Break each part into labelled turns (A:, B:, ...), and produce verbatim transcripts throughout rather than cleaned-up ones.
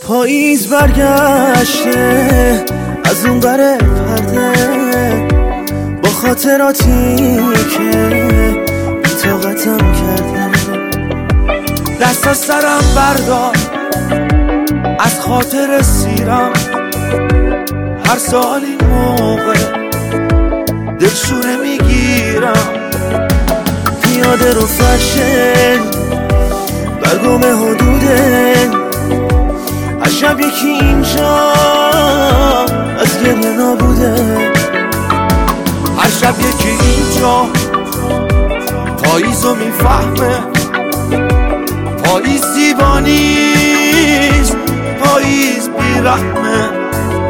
A: پاییز برگشته از اون قره پرده، با خاطراتی که بی‌طاقتم کرده. دست از سرم بردار از خاطر سیرم، هر سال این موقع دلشوره میگیرم. پیاده رو فرشه برگم حدوده، هر شب یکی اینجا از گریه نابوده. هر شب یکی اینجا پاییزو میفهمه، پاییز زیبانیست، پاییز بیرحمه.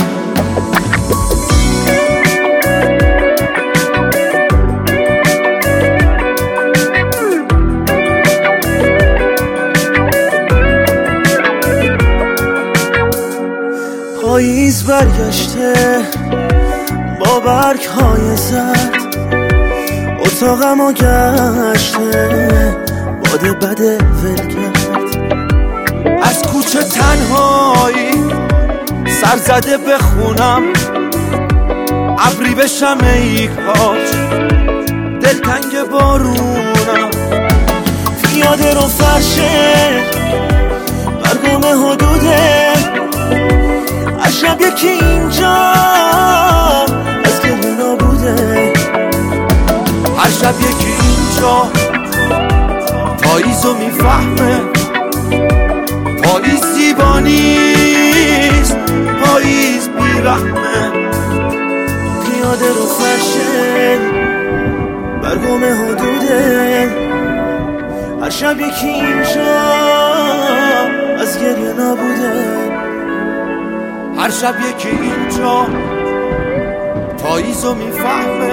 A: پاییز برگشته با برگ های زرد، اتاقمو گشته باد بده ول کرد. از کوچه تنهایی سر زده بخونم، ابری بشم ای کاش دلتنگ بارونم. پیاده رو فرشه برگم حدوده، هر شب یکی اینجا از گریه نابوده. هر شب یکی اینجا پاییزو میفهمه، پاییز زیبانیست، پاییز بیرحمه. پیاده رو فرشه برگم حدوده، هر شب یکی اینجا از گریه نابوده. هر شب یکی اینجا پاییزو میفهمه،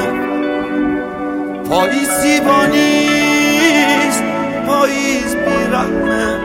A: پاییز زیبانیست، پاییز بیرحمه.